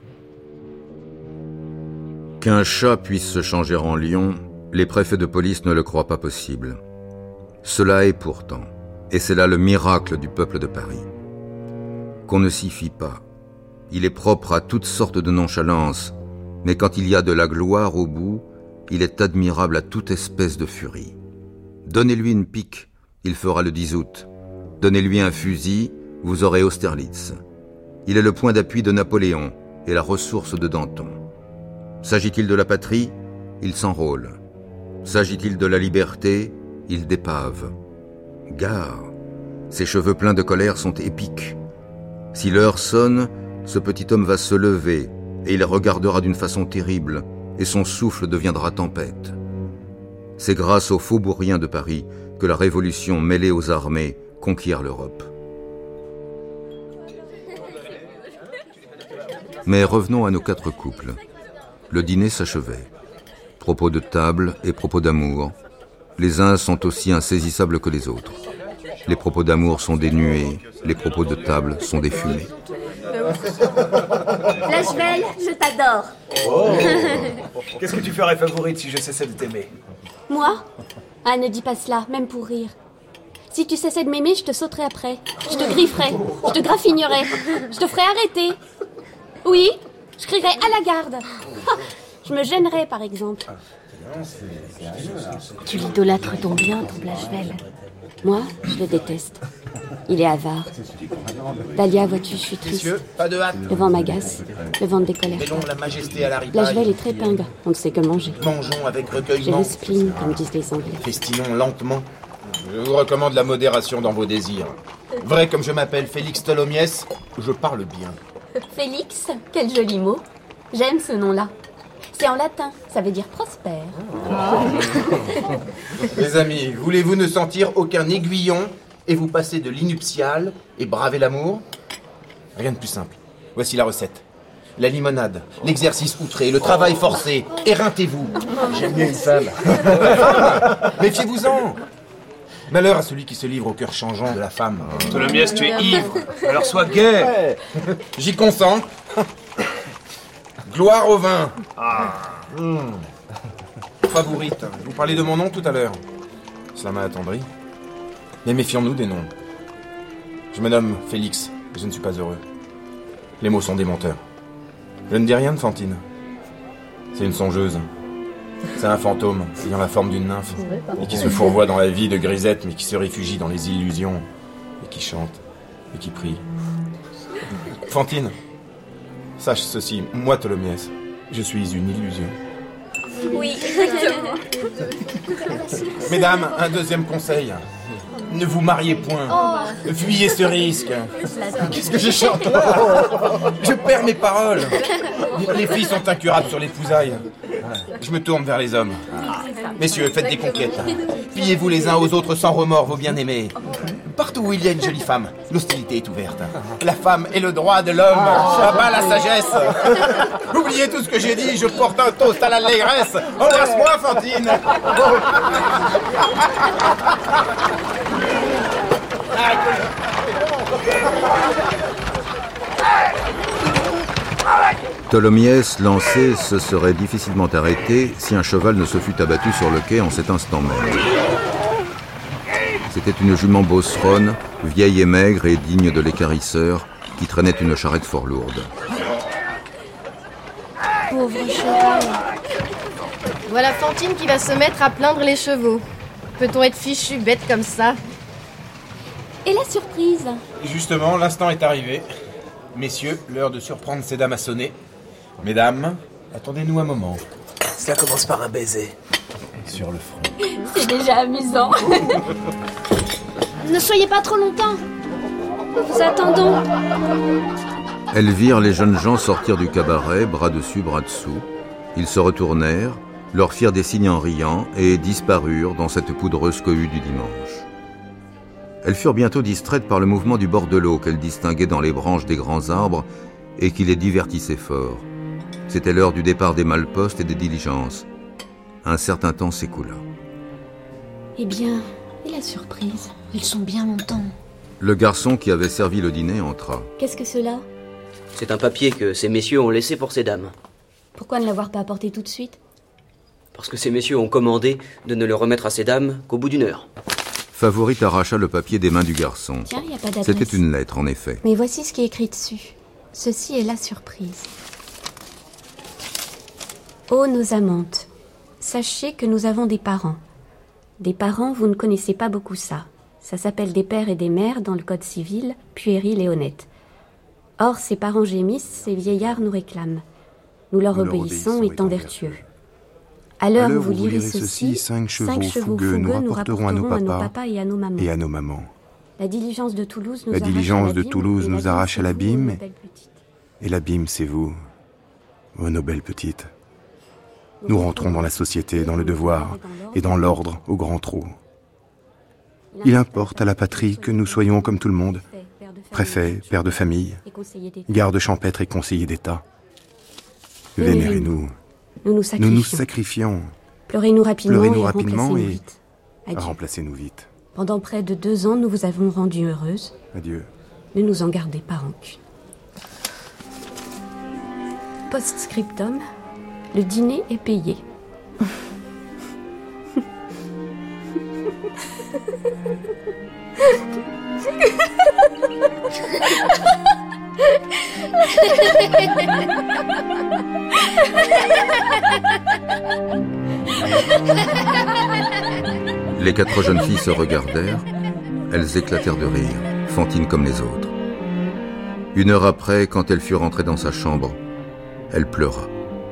Qu'un chat puisse se changer en lion, les préfets de police ne le croient pas possible. Cela est pourtant, et c'est là le miracle du peuple de Paris. Qu'on ne s'y fie pas. Il est propre à toutes sortes de nonchalance, mais quand il y a de la gloire au bout, il est admirable à toute espèce de furie. Donnez-lui une pique, il fera le dix août. Donnez-lui un fusil, vous aurez Austerlitz. Il est le point d'appui de Napoléon et la ressource de Danton. S'agit-il de la patrie, il s'enrôle. S'agit-il de la liberté, il dépave. Gare, ses cheveux pleins de colère sont épiques. Si l'heure sonne, ce petit homme va se lever et il regardera d'une façon terrible et son souffle deviendra tempête. C'est grâce aux faubouriens de Paris que la Révolution mêlée aux armées conquiert l'Europe. Mais revenons à nos quatre couples. Le dîner s'achevait. Propos de table et propos d'amour. Les uns sont aussi insaisissables que les autres. Les propos d'amour sont des nuées, les propos de table sont des fumées. Blachevelle, je t'adore. Oh. Qu'est-ce que tu ferais, Favorite, si je cessais de t'aimer? Moi? Ah, ne dis pas cela, même pour rire. Si tu cessais de m'aimer, je te sauterais après. Je te grifferais, je te graffignerais, je te ferais arrêter. Oui, je crierais à la garde. Je me gênerais, par exemple. Tu l'idolâtres donc bien, ton Blachevelle. Moi, je le déteste. Il est avare. Dahlia, vois-tu, je suis triste. Messieurs, pas de hâte. Le vent m'agace, le vent décolère. Mêlons la majesté à la ripaille. Blachevelle est très pingre, on ne sait que manger. Mangeons avec J'ai recueillement. le spleen, comme disent les Anglais. Festinons lentement. Je vous recommande la modération dans vos désirs. Vrai comme je m'appelle Félix Tholomyès, je parle bien. Félix, quel joli mot. J'aime ce nom-là. C'est en latin, ça veut dire prospère. Mes amis, voulez-vous ne sentir aucun aiguillon et vous passer de l'inuptial et braver l'amour? Rien de plus simple. Voici la recette. La limonade, l'exercice outré, le travail forcé. Éreintez-vous. J'aime mieux une femme. Méfiez-vous-en. Malheur à celui qui se livre au cœur changeant de la femme. Tholomyès, tu es ivre, alors sois gai. J'y consens. Gloire au vin. Ah. Mmh. Favorite, vous parlez de mon nom tout à l'heure. Cela m'a attendri. Mais méfions-nous des noms. Je me nomme Félix, et je ne suis pas heureux. Les mots sont des menteurs. Je ne dis rien de Fantine. C'est une songeuse. C'est un fantôme ayant la forme d'une nymphe et qui se fourvoie dans la vie de grisette mais qui se réfugie dans les illusions et qui chante et qui prie. Fantine, sache ceci, moi Tholomyès, je suis une illusion. Oui, exactement. Mesdames, un deuxième conseil. Ne vous mariez point. Oh. Fuyez ce risque. Qu'est-ce que je chante là? Je perds mes paroles. Les filles sont incurables sur l'épousaille. Je me tourne vers les hommes. Messieurs, faites des conquêtes. Pliez-vous les uns aux autres sans remords, vos bien-aimés. Partout où il y a une jolie femme, l'hostilité est ouverte. La femme est le droit de l'homme. À bas la sagesse. Oubliez tout ce que j'ai dit, je porte un toast à l'allégresse. Embrasse-moi, Fantine. Tholomyès, lancé, se serait difficilement arrêté si un cheval ne se fût abattu sur le quai en cet instant même. C'était une jument beauceronne, vieille et maigre et digne de l'équarrisseur, qui traînait une charrette fort lourde. Pauvre cheval. Voilà Fantine qui va se mettre à plaindre les chevaux. Peut-on être fichu bête comme ça? Et la surprise? Justement, l'instant est arrivé. Messieurs, l'heure de surprendre ces dames a sonné. Mesdames, attendez-nous un moment. Ça commence par un baiser. Sur le front. C'est déjà amusant. Ne soyez pas trop longtemps. Nous vous attendons. Elles virent les jeunes gens sortir du cabaret, bras dessus, bras dessous. Ils se retournèrent, leur firent des signes en riant et disparurent dans cette poudreuse cohue du dimanche. Elles furent bientôt distraites par le mouvement du bord de l'eau qu'elles distinguaient dans les branches des grands arbres et qui les divertissait fort. C'était l'heure du départ des malle-postes et des diligences. Un certain temps s'écoula. Eh bien, et la surprise? Ils sont bien longtemps. Le garçon qui avait servi le dîner entra. Qu'est-ce que cela? C'est un papier que ces messieurs ont laissé pour ces dames. Pourquoi ne l'avoir pas apporté tout de suite? Parce que ces messieurs ont commandé de ne le remettre à ces dames qu'au bout d'une heure. Favorite arracha le papier des mains du garçon. Tiens, y a pas d'adresse. C'était une lettre, en effet. Mais voici ce qui est écrit dessus. Ceci est la surprise. Ô nos amantes, sachez que nous avons des parents. Des parents, vous ne connaissez pas beaucoup ça. Ça s'appelle des pères et des mères dans le code civil, puéril et honnête. Or, ces parents gémissent, ces vieillards nous réclament. Nous leur nous obéissons, étant vertueux. À l'heure où vous lirez ceci, cinq chevaux, cinq chevaux fougueux nous nous rapporteront à nos papas, à nos papas et à nos mamans. Et à nos mamans. La diligence de Toulouse nous la diligence de arrache Toulouse nous arrache à l'abîme, et, et l'abîme, c'est vous, oh nos belles petites. Nous rentrons dans la société, dans le devoir et dans l'ordre au grand trot. Il importe à la patrie que nous soyons comme tout le monde, préfet, père de famille, garde champêtre et conseiller d'État. Vénérez-nous. Nous nous sacrifions. Nous nous sacrifions. Pleurez-nous rapidement, Pleurez-nous et, rapidement et, Adieu. Remplacez-nous vite. Pendant près de deux ans, nous vous avons rendue heureuse. Adieu. Ne nous en gardez pas rancune. Post-scriptum, le dîner est payé. Les quatre jeunes filles se regardèrent. Elles éclatèrent de rire, Fantine comme les autres. Une heure après, quand elle fut rentrée dans sa chambre, elle pleura.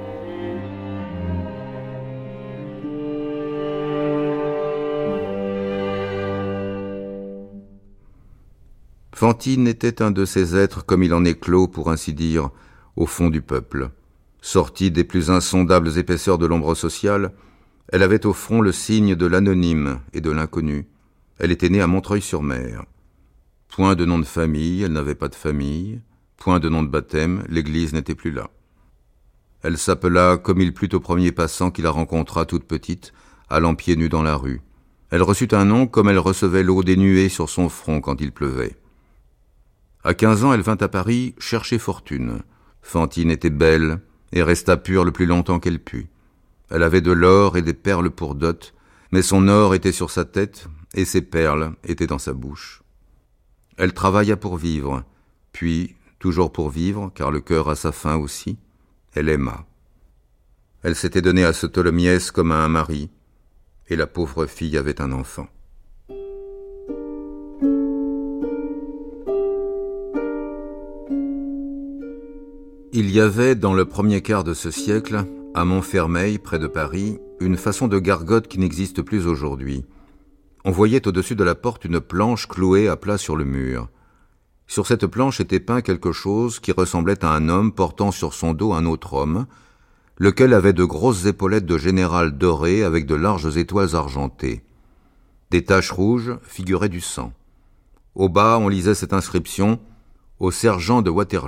Fantine était un de ces êtres comme il en est clos, pour ainsi dire, au fond du peuple. Sortie des plus insondables épaisseurs de l'ombre sociale, elle avait au front le signe de l'anonyme et de l'inconnu. Elle était née à Montreuil-sur-Mer. Point de nom de famille, elle n'avait pas de famille. Point de nom de baptême, l'église n'était plus là. Elle s'appela comme il plut au premier passant qui la rencontra toute petite, allant pieds nus dans la rue. Elle reçut un nom comme elle recevait l'eau des nuées sur son front quand il pleuvait. À quinze ans, elle vint à Paris chercher fortune. Fantine était belle et resta pure le plus longtemps qu'elle put. Elle avait de l'or et des perles pour dot, mais son or était sur sa tête et ses perles étaient dans sa bouche. Elle travailla pour vivre, puis, toujours pour vivre, car le cœur a sa fin aussi, elle aima. Elle s'était donnée à ce Tholomyès comme à un mari, et la pauvre fille avait un enfant. Il y avait, dans le premier quart de ce siècle, à Montfermeil, près de Paris, une façon de gargote qui n'existe plus aujourd'hui. On voyait au-dessus de la porte une planche clouée à plat sur le mur. Sur cette planche était peint quelque chose qui ressemblait à un homme portant sur son dos un autre homme, lequel avait de grosses épaulettes de général dorées avec de larges étoiles argentées. Des taches rouges figuraient du sang. Au bas, on lisait cette inscription « Au sergent de Waterloo ».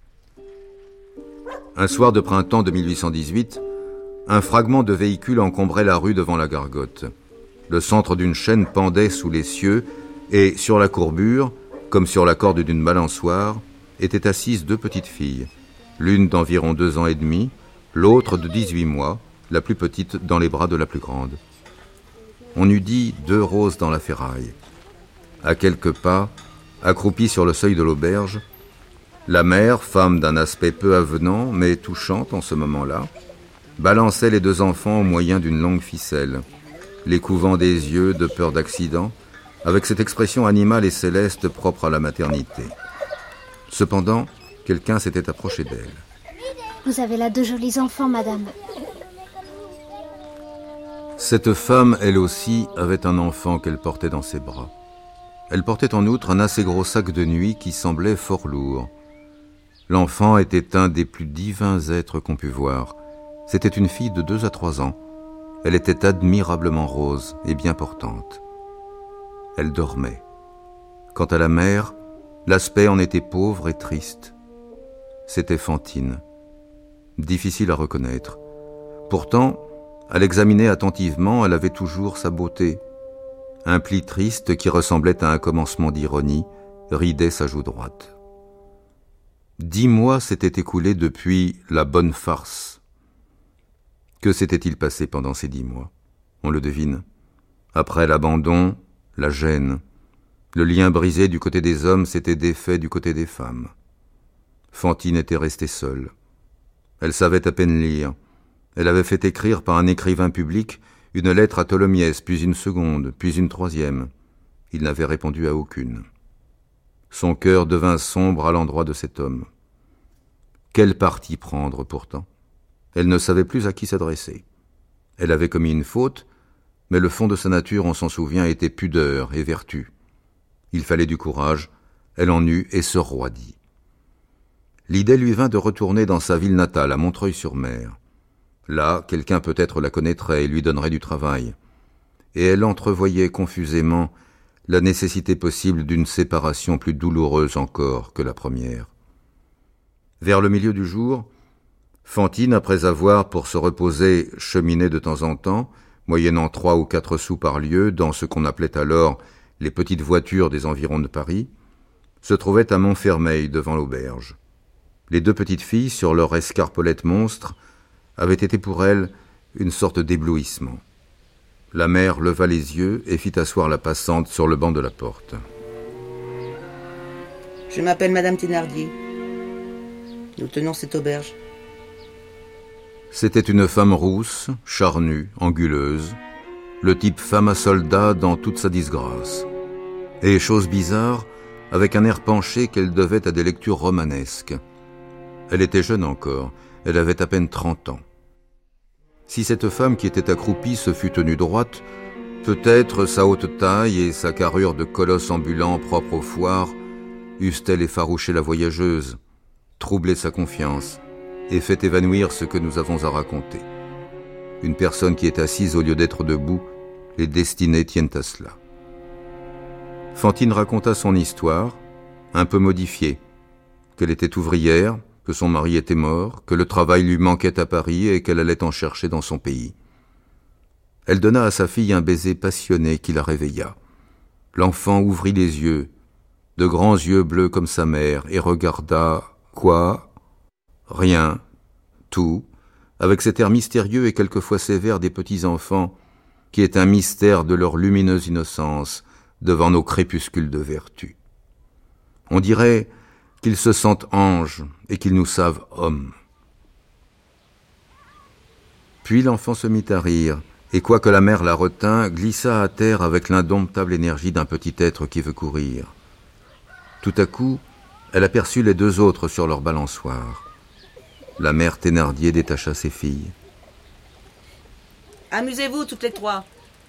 Un soir de printemps de mille huit cent dix-huit, un fragment de véhicule encombrait la rue devant la gargote. Le centre d'une chaîne pendait sous les cieux et, sur la courbure, comme sur la corde d'une balançoire, étaient assises deux petites filles, l'une d'environ deux ans et demi, l'autre de dix-huit mois, la plus petite dans les bras de la plus grande. On eût dit deux roses dans la ferraille. À quelques pas, accroupie sur le seuil de l'auberge, la mère, femme d'un aspect peu avenant, mais touchante en ce moment-là, balançait les deux enfants au moyen d'une longue ficelle, les couvant des yeux de peur d'accident, avec cette expression animale et céleste propre à la maternité. Cependant, quelqu'un s'était approché d'elle. Vous avez là deux jolis enfants, madame. Cette femme, elle aussi, avait un enfant qu'elle portait dans ses bras. Elle portait en outre un assez gros sac de nuit qui semblait fort lourd. L'enfant était un des plus divins êtres qu'on pût voir. C'était une fille de deux à trois ans. Elle était admirablement rose et bien portante. Elle dormait. Quant à la mère, l'aspect en était pauvre et triste. C'était Fantine. Difficile à reconnaître. Pourtant, à l'examiner attentivement, elle avait toujours sa beauté. Un pli triste qui ressemblait à un commencement d'ironie ridait sa joue droite. Dix mois s'étaient écoulés depuis la bonne farce. Que s'était-il passé pendant ces dix mois? On le devine. Après l'abandon, la gêne. Le lien brisé du côté des hommes s'était défait du côté des femmes. Fantine était restée seule. Elle savait à peine lire. Elle avait fait écrire par un écrivain public une lettre à Tholomyès, puis une seconde, puis une troisième. Il n'avait répondu à aucune. Son cœur devint sombre à l'endroit de cet homme. Quel parti prendre pourtant? Elle ne savait plus à qui s'adresser. Elle avait commis une faute, mais le fond de sa nature, on s'en souvient, était pudeur et vertu. Il fallait du courage, elle en eut et se roidit. L'idée lui vint de retourner dans sa ville natale, à Montreuil-sur-Mer. Là, quelqu'un peut-être la connaîtrait et lui donnerait du travail. Et elle entrevoyait confusément la nécessité possible d'une séparation plus douloureuse encore que la première. Vers le milieu du jour, Fantine, après avoir, pour se reposer, cheminé de temps en temps, moyennant trois ou quatre sous par lieue dans ce qu'on appelait alors les petites voitures des environs de Paris, se trouvait à Montfermeil devant l'auberge. Les deux petites filles, sur leur escarpolette monstre, avaient été pour elles une sorte d'éblouissement. La mère leva les yeux et fit asseoir la passante sur le banc de la porte. Je m'appelle Madame Thénardier. Nous tenons cette auberge. C'était une femme rousse, charnue, anguleuse, le type femme à soldat dans toute sa disgrâce. Et, chose bizarre, avec un air penché qu'elle devait à des lectures romanesques. Elle était jeune encore, elle avait à peine trente ans. Si cette femme qui était accroupie se fût tenue droite, peut-être sa haute taille et sa carrure de colosse ambulant propre aux foires eussent-elles effarouché la voyageuse, troublé sa confiance et fait évanouir ce que nous avons à raconter. Une personne qui est assise au lieu d'être debout, les destinées tiennent à cela. Fantine raconta son histoire, un peu modifiée, qu'elle était ouvrière, que son mari était mort, que le travail lui manquait à Paris et qu'elle allait en chercher dans son pays. Elle donna à sa fille un baiser passionné qui la réveilla. L'enfant ouvrit les yeux, de grands yeux bleus comme sa mère, et regarda, quoi? Rien, tout, avec cet air mystérieux et quelquefois sévère des petits enfants, qui est un mystère de leur lumineuse innocence devant nos crépuscules de vertu. On dirait qu'ils se sentent anges et qu'ils nous savent hommes. Puis l'enfant se mit à rire, et quoique la mère la retint, glissa à terre avec l'indomptable énergie d'un petit être qui veut courir. Tout à coup, elle aperçut les deux autres sur leur balançoire. La mère Thénardier détacha ses filles. Amusez-vous toutes les trois.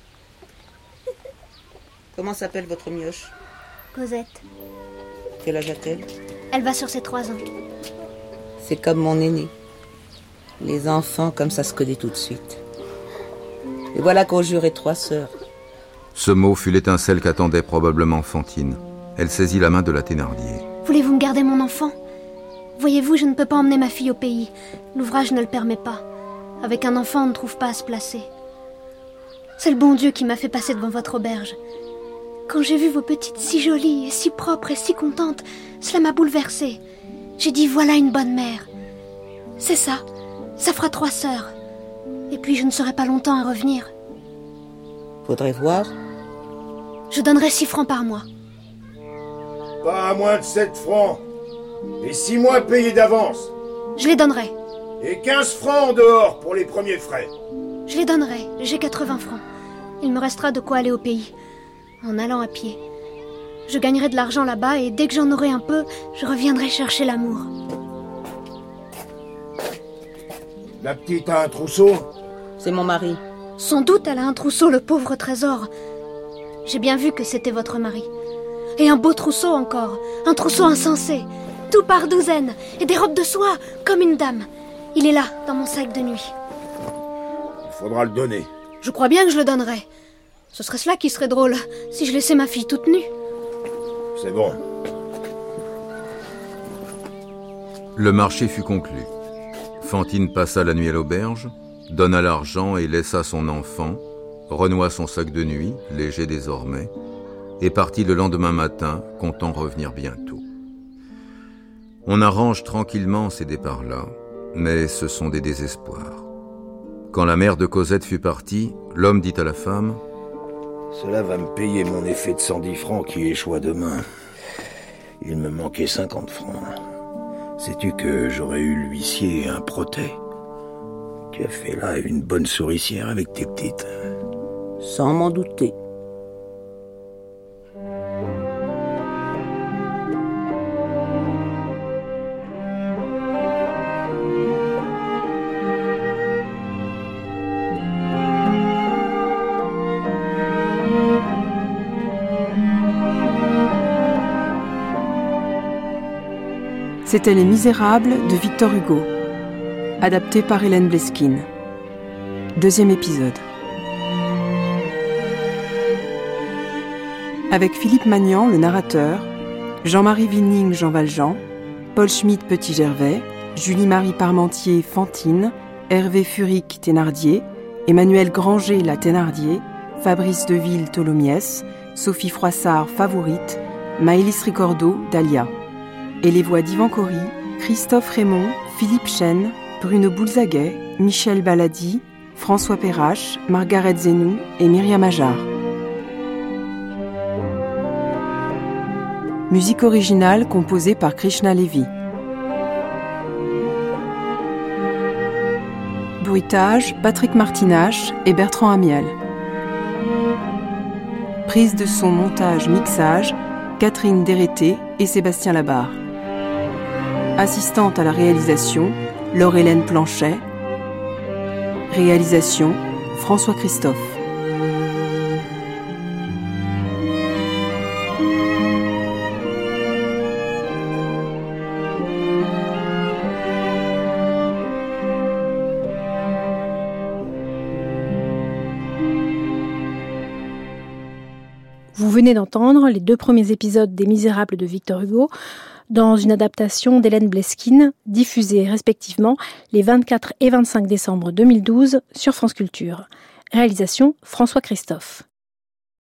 Comment s'appelle votre mioche? Cosette. Quel âge a-t-elle? Elle va sur ses trois ans. C'est comme mon aîné. Les enfants, comme ça se connaît tout de suite. Et voilà qu'on jurait trois sœurs. Ce mot fut l'étincelle qu'attendait probablement Fantine. Elle saisit la main de la Thénardier. Voulez-vous me garder mon enfant? Voyez-vous, je ne peux pas emmener ma fille au pays. L'ouvrage ne le permet pas. Avec un enfant, on ne trouve pas à se placer. C'est le bon Dieu qui m'a fait passer devant votre auberge. Quand j'ai vu vos petites si jolies et si propres et si contentes, cela m'a bouleversée. J'ai dit, voilà une bonne mère. C'est ça, ça fera trois sœurs. Et puis je ne serai pas longtemps à revenir. Faudrait voir. Je donnerai six francs par mois. Pas à moins de sept francs. Et six mois payés d'avance. Je les donnerai. Et quinze francs en dehors pour les premiers frais. Je les donnerai, j'ai quatre-vingts francs. Il me restera de quoi aller au pays. En allant à pied. Je gagnerai de l'argent là-bas et dès que j'en aurai un peu, je reviendrai chercher l'amour. La petite a un trousseau? C'est mon mari. Sans doute elle a un trousseau, le pauvre trésor. J'ai bien vu que c'était votre mari. Et un beau trousseau encore, un trousseau insensé, tout par douzaine, et des robes de soie, comme une dame. Il est là, dans mon sac de nuit. Il faudra le donner. Je crois bien que je le donnerai. Ce serait cela qui serait drôle, si je laissais ma fille toute nue. C'est bon. Le marché fut conclu. Fantine passa la nuit à l'auberge, donna l'argent et laissa son enfant, renoua son sac de nuit, léger désormais, et partit le lendemain matin, comptant revenir bientôt. On arrange tranquillement ces départs-là, mais ce sont des désespoirs. Quand la mère de Cosette fut partie, l'homme dit à la femme: Cela va me payer mon effet de cent dix francs qui échoua demain. Il me manquait cinquante francs. Sais-tu que j'aurais eu l'huissier et un protêt? Tu as fait là une bonne souricière avec tes petites. Sans m'en douter. C'était Les Misérables de Victor Hugo, adapté par Hélène Bleskine. Deuxième épisode. Avec Philippe Magnan, le narrateur, Jean-Marie Vining, Jean Valjean, Paul Schmitt, Petit Gervais, Julie-Marie Parmentier, Fantine, Hervé Furic, Thénardier, Emmanuel Granger, la Thénardier, Fabrice Deville, Tholomyès, Sophie Froissart, Favorite, Maëlys Ricordo, Dahlia. Et les voix d'Yvan Cory, Christophe Raymond, Philippe Chêne, Bruno Boulzaguet, Michel Baladi, François Perrache, Margaret Zenou et Myriam Ajar. Musique originale composée par Krishna Levi. Bruitage, Patrick Martinache et Bertrand Amiel. Prise de son, montage, mixage, Catherine Dérété et Sébastien Labarre. Assistante à la réalisation, Laure-Hélène Planchet. Réalisation, François Christophe. Vous venez d'entendre les deux premiers épisodes des Misérables de Victor Hugo dans une adaptation d'Hélène Bleskine, diffusée respectivement les vingt-quatre et vingt-cinq décembre deux mille douze sur France Culture. Réalisation François Christophe.